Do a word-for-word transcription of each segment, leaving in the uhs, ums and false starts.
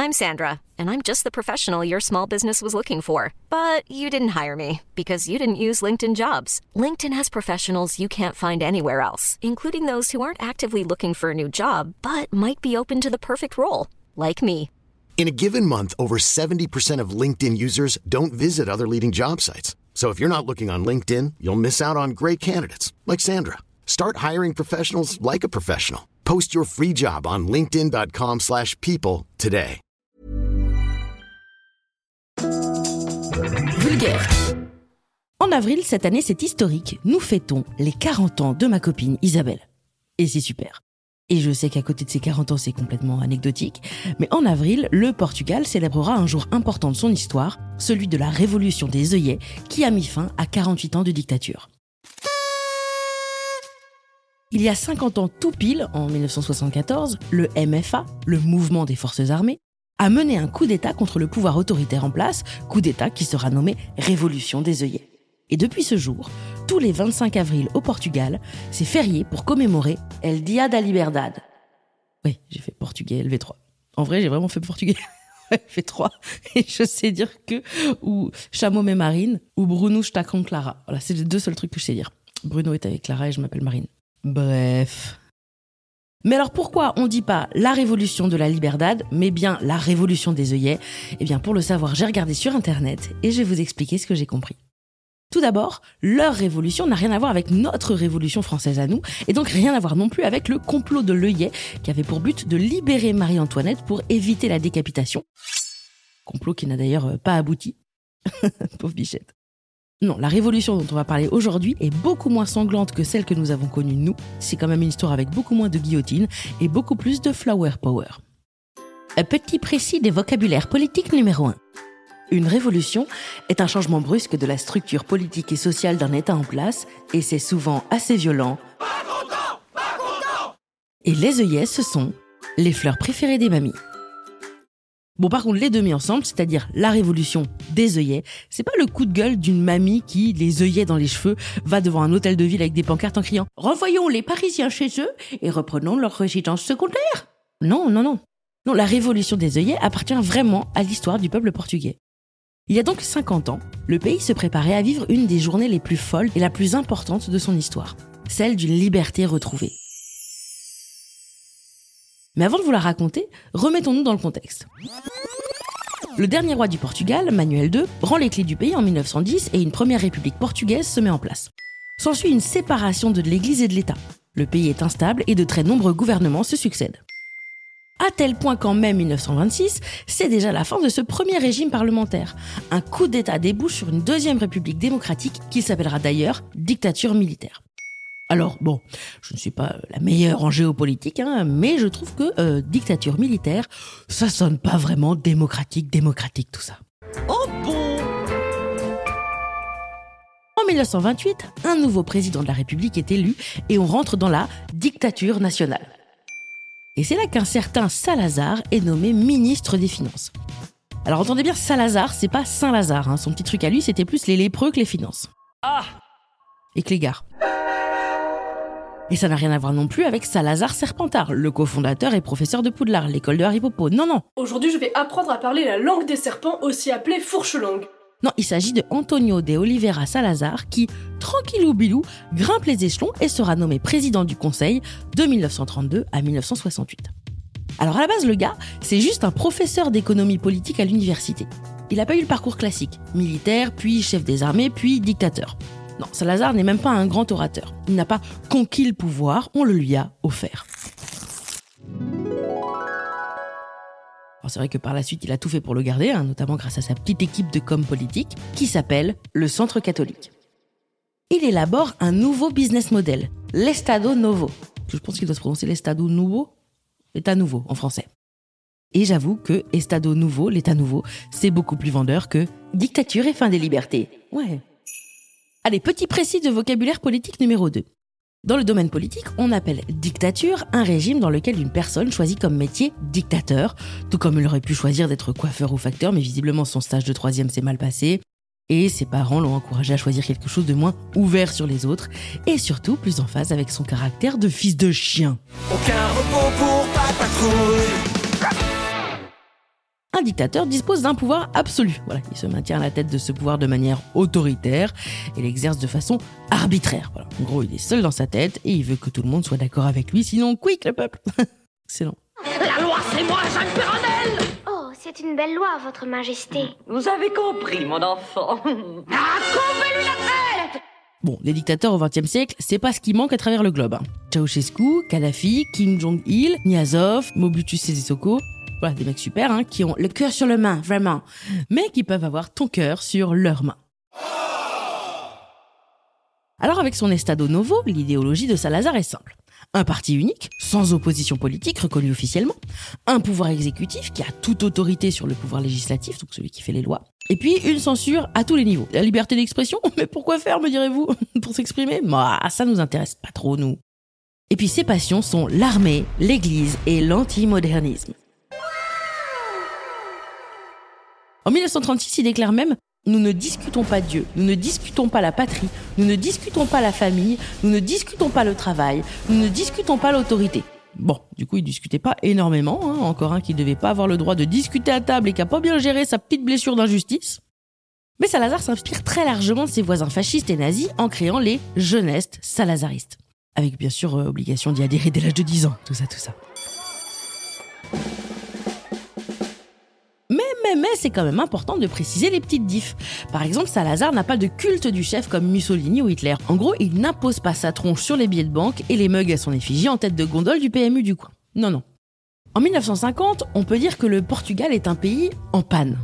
I'm Sandra, and I'm just the professional your small business was looking for. But you didn't hire me because you didn't use LinkedIn Jobs. LinkedIn has professionals you can't find anywhere else, including those who aren't actively looking for a new job, but might be open to the perfect role, like me. In a given month, over seventy percent of LinkedIn users don't visit other leading job sites. So if you're not looking on LinkedIn, you'll miss out on great candidates like Sandra. Start hiring professionals like a professional. Post your free job on linkedin.com slash people today. Vulgaire. En avril, cette année, c'est historique. Nous fêtons les quarante ans de ma copine Isabelle. Et c'est super. Et je sais qu'à côté de ses quarante ans, c'est complètement anecdotique, mais en avril, le Portugal célébrera un jour important de son histoire, celui de la révolution des œillets, qui a mis fin à quarante-huit ans de dictature. Il y a cinquante ans tout pile, en dix-neuf cent soixante-quatorze, le M F A, le mouvement des forces armées, a mené un coup d'État contre le pouvoir autoritaire en place, coup d'État qui sera nommé Révolution des œillets. Et depuis ce jour, tous les vingt-cinq avril au Portugal, c'est férié pour commémorer El Dia da Liberdade. Oui, j'ai fait portugais L V trois. En vrai, j'ai vraiment fait portugais L V trois. Et je sais dire que ou Chamo me Marine ou Bruno está com Clara. Voilà, c'est les deux seuls trucs que je sais dire. Bruno est avec Clara et je m'appelle Marine. Bref. Mais alors pourquoi on dit pas la révolution de la Liberdade, mais bien la révolution des œillets ? Eh bien pour le savoir, j'ai regardé sur internet et je vais vous expliquer ce que j'ai compris. Tout d'abord, leur révolution n'a rien à voir avec notre révolution française à nous, et donc rien à voir non plus avec le complot de l'œillet, qui avait pour but de libérer Marie-Antoinette pour éviter la décapitation. Complot qui n'a d'ailleurs pas abouti. Pauvre bichette. Non, la révolution dont on va parler aujourd'hui est beaucoup moins sanglante que celle que nous avons connue nous. C'est quand même une histoire avec beaucoup moins de guillotine et beaucoup plus de flower power. Un petit précis des vocabulaires politiques numéro un. Une révolution est un changement brusque de la structure politique et sociale d'un État en place, et c'est souvent assez violent. Pas content, pas content. Et les œillets, ce sont les fleurs préférées des mamies. Bon, par contre, les deux mis ensemble, c'est-à-dire la révolution des œillets, c'est pas le coup de gueule d'une mamie qui, les œillets dans les cheveux, va devant un hôtel de ville avec des pancartes en criant « Renvoyons les Parisiens chez eux et reprenons leur résidence secondaire !» Non, non, non. Non, la révolution des œillets appartient vraiment à l'histoire du peuple portugais. Il y a donc cinquante ans, le pays se préparait à vivre une des journées les plus folles et la plus importante de son histoire, celle d'une liberté retrouvée. Mais avant de vous la raconter, remettons-nous dans le contexte. Le dernier roi du Portugal, Manuel deux, rend les clés du pays en mille neuf cent dix et une première république portugaise se met en place. S'ensuit une séparation de l'Église et de l'État. Le pays est instable et de très nombreux gouvernements se succèdent. À tel point qu'en mai mille neuf cent vingt-six, c'est déjà la fin de ce premier régime parlementaire. Un coup d'État débouche sur une deuxième république démocratique qui s'appellera d'ailleurs dictature militaire. Alors bon, je ne suis pas la meilleure en géopolitique, hein, mais je trouve que euh, dictature militaire, ça sonne pas vraiment démocratique, démocratique tout ça. Oh bon ! En mille neuf cent vingt-huit, un nouveau président de la République est élu et on rentre dans la dictature nationale. Et c'est là qu'un certain Salazar est nommé ministre des Finances. Alors entendez bien, Salazar, c'est pas Saint-Lazare, hein. Son petit truc à lui, c'était plus les lépreux que les finances. Ah ! Et que les gares. Et ça n'a rien à voir non plus avec Salazar Serpentard, le cofondateur et professeur de Poudlard, l'école de Harry Potter. Non, non. Aujourd'hui, je vais apprendre à parler la langue des serpents, aussi appelée fourche-langue. Non, il s'agit de Antonio de Oliveira Salazar qui, tranquillou bilou, grimpe les échelons et sera nommé président du Conseil de mille neuf cent trente-deux à mille neuf cent soixante-huit. Alors à la base, le gars, c'est juste un professeur d'économie politique à l'université. Il n'a pas eu le parcours classique, militaire, puis chef des armées, puis dictateur. Non, Salazar n'est même pas un grand orateur. Il n'a pas conquis le pouvoir, on le lui a offert. Alors c'est vrai que par la suite, il a tout fait pour le garder, hein, notamment grâce à sa petite équipe de com politique, qui s'appelle le Centre catholique. Il élabore un nouveau business model, l'Estado Novo. Je pense qu'il doit se prononcer l'Estado Nouveau, l'État nouveau en français. Et j'avoue que Estado Nouveau, l'État nouveau, c'est beaucoup plus vendeur que dictature et fin des libertés. Ouais. Allez, petit précis de vocabulaire politique numéro deux. Dans le domaine politique, on appelle dictature un régime dans lequel une personne choisit comme métier dictateur, tout comme il aurait pu choisir d'être coiffeur ou facteur, mais visiblement son stage de troisième s'est mal passé, et ses parents l'ont encouragé à choisir quelque chose de moins ouvert sur les autres, et surtout plus en phase avec son caractère de fils de chien. Aucun repos pour pas de patrouille. un dictateur dispose d'un pouvoir absolu. Voilà, il se maintient à la tête de ce pouvoir de manière autoritaire et l'exerce de façon arbitraire. Voilà. En gros, il est seul dans sa tête et il veut que tout le monde soit d'accord avec lui, sinon quick le peuple. Excellent. La loi, c'est moi, Jacques Perronel. Oh, c'est une belle loi, votre majesté. Vous avez compris, mon enfant. Ah, coupez-lui la tête. Bon, les dictateurs au vingtième siècle, c'est pas ce qui manque à travers le globe. Hein. Ceausescu, Kadhafi, Kim Jong-il, Niazov, Mobutu Sese Seko, voilà, des mecs super, hein, qui ont le cœur sur le main, vraiment, mais qui peuvent avoir ton cœur sur leurs mains. Alors avec son Estado Novo, l'idéologie de Salazar est simple. Un parti unique, sans opposition politique reconnue officiellement, un pouvoir exécutif qui a toute autorité sur le pouvoir législatif, donc celui qui fait les lois, et puis une censure à tous les niveaux. La liberté d'expression, mais pourquoi faire, me direz-vous? Pour s'exprimer? Bah, ça nous intéresse pas trop, nous. Et puis ses passions sont l'armée, l'église et l'antimodernisme. En dix-neuf cent trente-six, il déclare même « Nous ne discutons pas Dieu, nous ne discutons pas la patrie, nous ne discutons pas la famille, nous ne discutons pas le travail, nous ne discutons pas l'autorité. » Bon, du coup, il discutait pas énormément, hein, encore un qui devait pas avoir le droit de discuter à table et qui a pas bien géré sa petite blessure d'injustice. Mais Salazar s'inspire très largement de ses voisins fascistes et nazis en créant les jeunesses salazaristes. Avec bien sûr euh, obligation d'y adhérer dès l'âge de dix ans, tout ça, tout ça. Mais, mais, mais, c'est quand même important de préciser les petites diffs. Par exemple, Salazar n'a pas de culte du chef comme Mussolini ou Hitler. En gros, il n'impose pas sa tronche sur les billets de banque et les mugs à son effigie en tête de gondole du P M U du coin. Non, non. En dix-neuf cent cinquante, on peut dire que le Portugal est un pays en panne.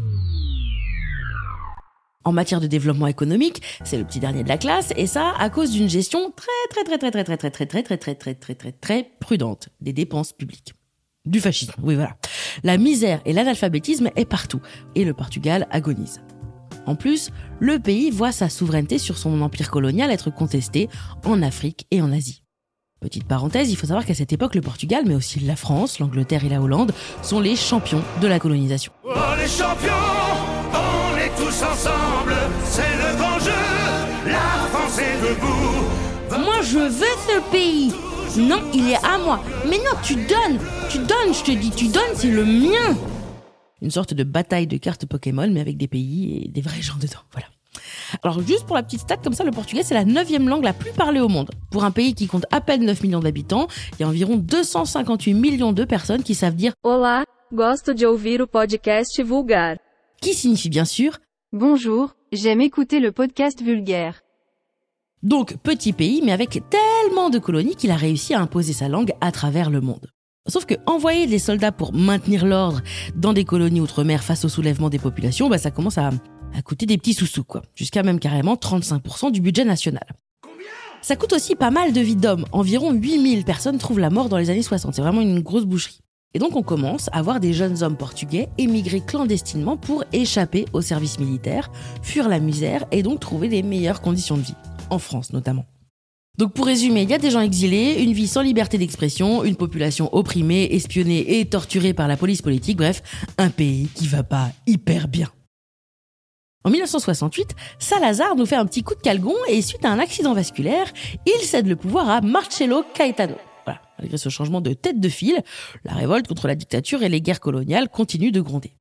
En matière de développement économique, c'est le petit dernier de la classe, et ça à cause d'une gestion très très très très très très très très très très très très très très très prudente des dépenses publiques. Du fascisme, oui voilà. La misère et l'analphabétisme est partout, et le Portugal agonise. En plus, le pays voit sa souveraineté sur son empire colonial être contestée en Afrique et en Asie. Petite parenthèse, il faut savoir qu'à cette époque, le Portugal, mais aussi la France, l'Angleterre et la Hollande, sont les champions de la colonisation. Oh les champions, on est tous ensemble, c'est le grand jeu, la France est debout. Moi je veux ce pays. Non, il est à moi. Mais non, tu donnes, tu donnes, je te dis, tu donnes, c'est le mien. Une sorte de bataille de cartes Pokémon, mais avec des pays et des vrais gens dedans, voilà. Alors juste pour la petite stat, comme ça, le portugais, c'est la neuvième langue la plus parlée au monde. Pour un pays qui compte à peine neuf millions d'habitants, il y a environ deux cent cinquante-huit millions de personnes qui savent dire « Olá, gosto de ouvir o podcast vulgaire ». Qui signifie bien sûr « Bonjour, j'aime écouter le podcast vulgaire ». Donc, petit pays, mais avec tellement de colonies qu'il a réussi à imposer sa langue à travers le monde. Sauf que envoyer des soldats pour maintenir l'ordre dans des colonies outre-mer face au soulèvement des populations, bah ça commence à, à coûter des petits sous-sous, quoi. Jusqu'à même carrément trente-cinq pour cent du budget national. Ça coûte aussi pas mal de vies d'hommes. Environ huit mille personnes trouvent la mort dans les années soixante. C'est vraiment une grosse boucherie. Et donc on commence à voir des jeunes hommes portugais émigrer clandestinement pour échapper au service militaire, fuir la misère et donc trouver des meilleures conditions de vie. En France notamment. Donc pour résumer, il y a des gens exilés, une vie sans liberté d'expression, une population opprimée, espionnée et torturée par la police politique, bref, un pays qui va pas hyper bien. En dix-neuf cent soixante-huit, Salazar nous fait un petit coup de calgon et suite à un accident vasculaire, il cède le pouvoir à Marcelo Caetano. Voilà, malgré ce changement de tête de file, la révolte contre la dictature et les guerres coloniales continuent de gronder.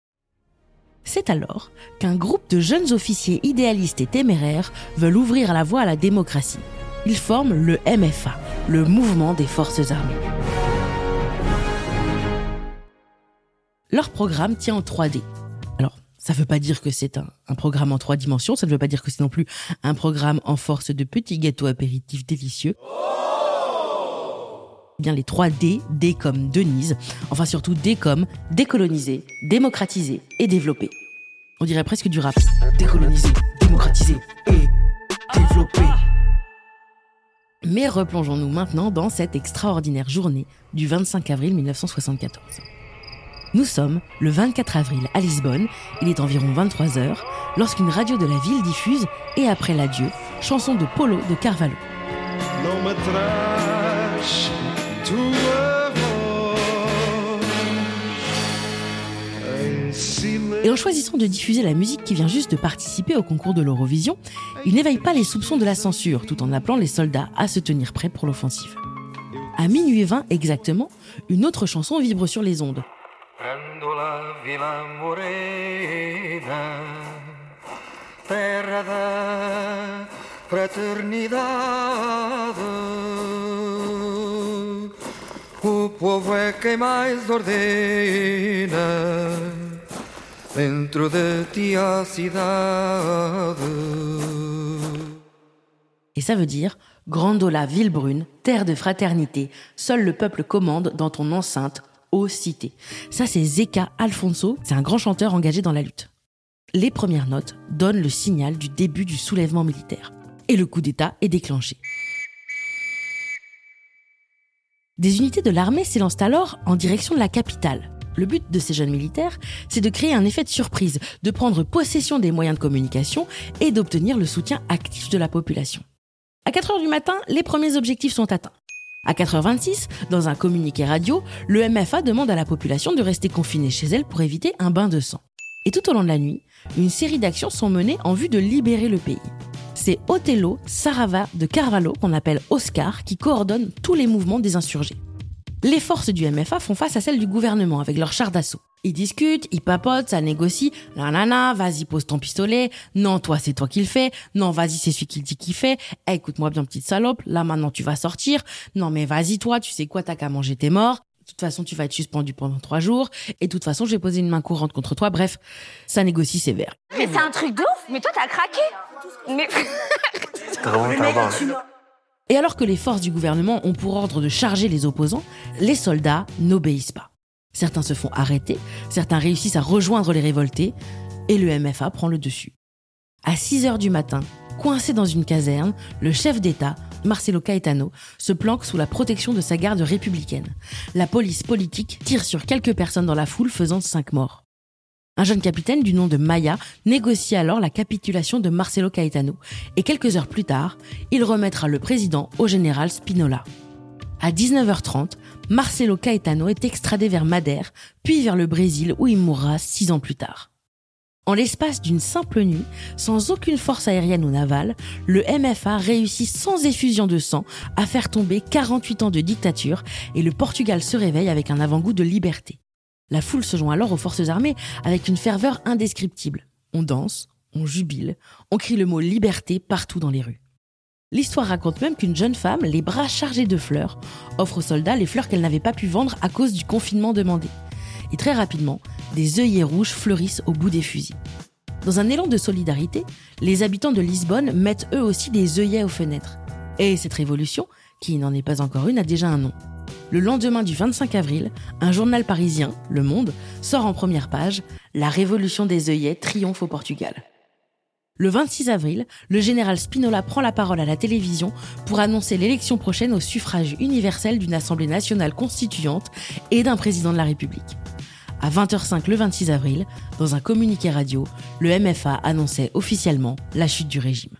C'est alors qu'un groupe de jeunes officiers idéalistes et téméraires veulent ouvrir la voie à la démocratie. Ils forment le M F A, le mouvement des forces armées. Leur programme tient en trois D. Alors, ça ne veut pas dire que c'est un, un programme en trois dimensions, ça ne veut pas dire que c'est non plus un programme en force de petits gâteaux apéritifs délicieux. Bien les trois D, D comme Denise, enfin surtout D comme décoloniser, démocratiser et développer. On dirait presque du rap. Décoloniser, démocratiser et développer. Mais replongeons-nous maintenant dans cette extraordinaire journée du vingt-cinq avril mille neuf cent soixante-quatorze. Nous sommes le vingt-quatre avril à Lisbonne, il est environ vingt-trois heures, lorsqu'une radio de la ville diffuse « Et après l'adieu », chanson de Paulo de Carvalho. Não me traz tua voz em silêncio. Et en choisissant de diffuser la musique qui vient juste de participer au concours de l'Eurovision, il n'éveille pas les soupçons de la censure, tout en appelant les soldats à se tenir prêts pour l'offensive. À minuit vingt exactement, une autre chanson vibre sur les ondes. Grandola Vila Morena, terra da fraternidade, o povo é quem mais ordena dentro de ti a cidade. Et ça veut dire Grandola Villebrune, terre de fraternité, seul le peuple commande dans ton enceinte, ô cité. Ça c'est Zeca Alfonso, c'est un grand chanteur engagé dans la lutte. Les premières notes donnent le signal du début du soulèvement militaire. Et le coup d'État est déclenché. Des unités de l'armée s'élancent alors en direction de la capitale. Le but de ces jeunes militaires, c'est de créer un effet de surprise, de prendre possession des moyens de communication et d'obtenir le soutien actif de la population. À quatre heures du matin, les premiers objectifs sont atteints. À quatre heures vingt-six, dans un communiqué radio, le M F A demande à la population de rester confinée chez elle pour éviter un bain de sang. Et tout au long de la nuit, une série d'actions sont menées en vue de libérer le pays. C'est Otelo Sarava de Carvalho, qu'on appelle Oscar, qui coordonne tous les mouvements des insurgés. Les forces du M F A font face à celles du gouvernement avec leurs chars d'assaut. Ils discutent, ils papotent, ça négocie. Nanana, vas-y, pose ton pistolet. Non, toi, c'est toi qui le fais. Non, vas-y, c'est celui qui le dit qui fait. Eh, écoute-moi bien, petite salope. Là, maintenant, tu vas sortir. Non, mais vas-y, toi, tu sais quoi, t'as qu'à manger, t'es mort. De toute façon, tu vas être suspendu pendant trois jours. Et de toute façon, je vais poser une main courante contre toi. Bref, ça négocie sévère. Mais c'est un truc de ouf. Mais toi, t'as craqué. Mais... Le mec, tu... Et alors que les forces du gouvernement ont pour ordre de charger les opposants, les soldats n'obéissent pas. Certains se font arrêter, certains réussissent à rejoindre les révoltés, et le M F A prend le dessus. À six heures du matin, coincé dans une caserne, le chef d'État, Marcelo Caetano, se planque sous la protection de sa garde républicaine. La police politique tire sur quelques personnes dans la foule, faisant cinq morts. Un jeune capitaine du nom de Maya négocie alors la capitulation de Marcelo Caetano, et quelques heures plus tard, il remettra le président au général Spinola. À dix-neuf heures trente, Marcelo Caetano est extradé vers Madère, puis vers le Brésil où il mourra six ans plus tard. En l'espace d'une simple nuit, sans aucune force aérienne ou navale, le M F A réussit sans effusion de sang à faire tomber quarante-huit ans de dictature et le Portugal se réveille avec un avant-goût de liberté. La foule se joint alors aux forces armées avec une ferveur indescriptible. On danse, on jubile, on crie le mot « liberté » partout dans les rues. L'histoire raconte même qu'une jeune femme, les bras chargés de fleurs, offre aux soldats les fleurs qu'elle n'avait pas pu vendre à cause du confinement demandé. Et très rapidement, des œillets rouges fleurissent au bout des fusils. Dans un élan de solidarité, les habitants de Lisbonne mettent eux aussi des œillets aux fenêtres. Et cette révolution, qui n'en est pas encore une, a déjà un nom. Le lendemain du vingt-cinq avril, un journal parisien, Le Monde, sort en première page « La révolution des œillets triomphe au Portugal ». Le vingt-six avril, le général Spinola prend la parole à la télévision pour annoncer l'élection prochaine au suffrage universel d'une Assemblée nationale constituante et d'un président de la République. À vingt heures cinq le vingt-six avril, dans un communiqué radio, le M F A annonçait officiellement la chute du régime.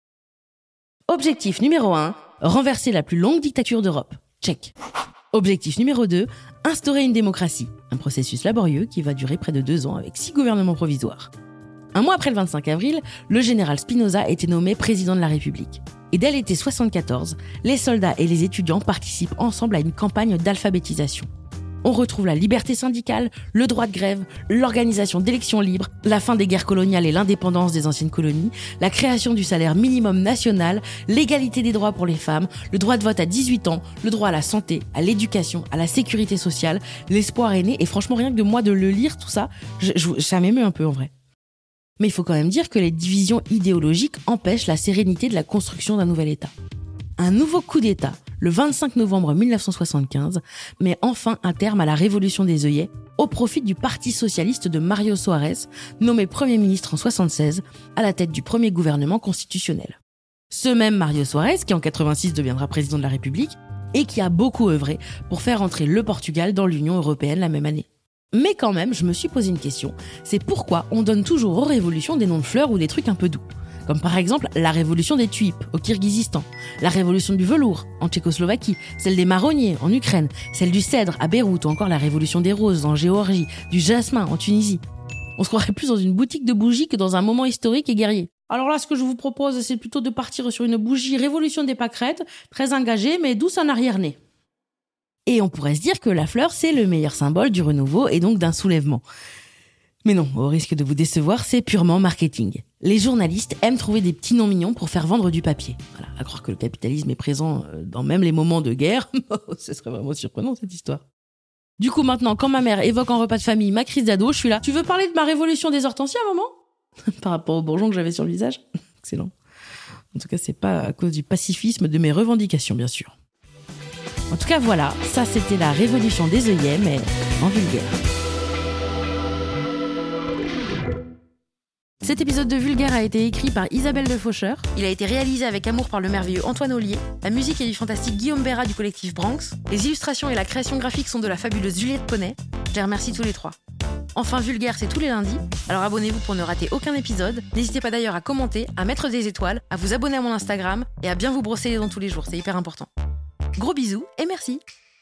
Objectif numéro un, renverser la plus longue dictature d'Europe. Check. Objectif numéro deux, instaurer une démocratie. Un processus laborieux qui va durer près de deux ans avec six gouvernements provisoires. Un mois après le vingt-cinq avril, le général Spinoza était nommé président de la République. Et dès l'été soixante-quatorze, les soldats et les étudiants participent ensemble à une campagne d'alphabétisation. On retrouve la liberté syndicale, le droit de grève, l'organisation d'élections libres, la fin des guerres coloniales et l'indépendance des anciennes colonies, la création du salaire minimum national, l'égalité des droits pour les femmes, le droit de vote à dix-huit ans, le droit à la santé, à l'éducation, à la sécurité sociale, l'espoir est né. Et franchement, rien que de moi de le lire, tout ça, je, je, ça m'émeut un peu en vrai. Mais il faut quand même dire que les divisions idéologiques empêchent la sérénité de la construction d'un nouvel État. Un nouveau coup d'État, le vingt-cinq novembre mille neuf cent soixante-quinze, met enfin un terme à la révolution des œillets au profit du Parti socialiste de Mario Soares, nommé Premier ministre en soixante-seize, à la tête du premier gouvernement constitutionnel. Ce même Mario Soares, qui en quatre-vingt-six deviendra président de la République, et qui a beaucoup œuvré pour faire entrer le Portugal dans l'Union européenne la même année. Mais quand même, je me suis posé une question, c'est pourquoi on donne toujours aux révolutions des noms de fleurs ou des trucs un peu doux. Comme par exemple la révolution des tulipes au Kirghizistan, la révolution du velours en Tchécoslovaquie, celle des marronniers en Ukraine, celle du cèdre à Beyrouth ou encore la révolution des roses en Géorgie, du jasmin en Tunisie. On se croirait plus dans une boutique de bougies que dans un moment historique et guerrier. Alors là, ce que je vous propose, c'est plutôt de partir sur une bougie révolution des pâquerettes, très engagée mais douce en arrière-nez. Et on pourrait se dire que la fleur, c'est le meilleur symbole du renouveau et donc d'un soulèvement. Mais non, au risque de vous décevoir, c'est purement marketing. Les journalistes aiment trouver des petits noms mignons pour faire vendre du papier. Voilà, à croire que le capitalisme est présent dans même les moments de guerre, ce serait vraiment surprenant cette histoire. Du coup maintenant, quand ma mère évoque en repas de famille ma crise d'ado, je suis là. Tu veux parler de ma révolution des hortensias, maman ? Par rapport au bourgeon que j'avais sur le visage. Excellent. En tout cas, c'est pas à cause du pacifisme de mes revendications, bien sûr. En tout cas, voilà, ça c'était la révolution des œillets, mais en vulgaire. Cet épisode de Vulgaire a été écrit par Isabelle de Faucheur. Il a été réalisé avec amour par le merveilleux Antoine Ollier. La musique est du fantastique Guillaume Béra du collectif Branx. Les illustrations et la création graphique sont de la fabuleuse Juliette Poney. Je les remercie tous les trois. Enfin, Vulgaire, c'est tous les lundis. Alors abonnez-vous pour ne rater aucun épisode. N'hésitez pas d'ailleurs à commenter, à mettre des étoiles, à vous abonner à mon Instagram et à bien vous brosser les dents tous les jours. C'est hyper important. Gros bisous et merci.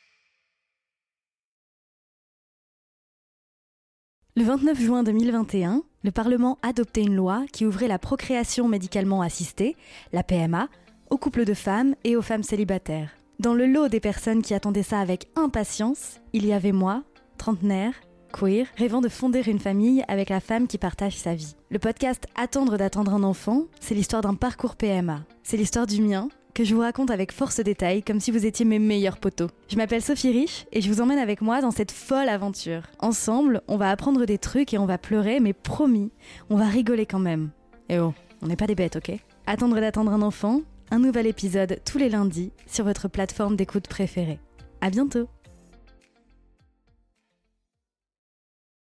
Le vingt-neuf juin deux mille vingt et un, le Parlement adoptait une loi qui ouvrait la procréation médicalement assistée, la P M A, aux couples de femmes et aux femmes célibataires. Dans le lot des personnes qui attendaient ça avec impatience, il y avait moi, trentenaire, queer, rêvant de fonder une famille avec la femme qui partage sa vie. Le podcast Attendre d'attendre un enfant, c'est l'histoire d'un parcours P M A. C'est l'histoire du mien, que je vous raconte avec force détail, comme si vous étiez mes meilleurs potos. Je m'appelle Sophie Rich et je vous emmène avec moi dans cette folle aventure. Ensemble, on va apprendre des trucs et on va pleurer, mais promis, on va rigoler quand même. Et oh, on n'est pas des bêtes, ok ? Attendre d'attendre un enfant, un nouvel épisode tous les lundis sur votre plateforme d'écoute préférée. À bientôt.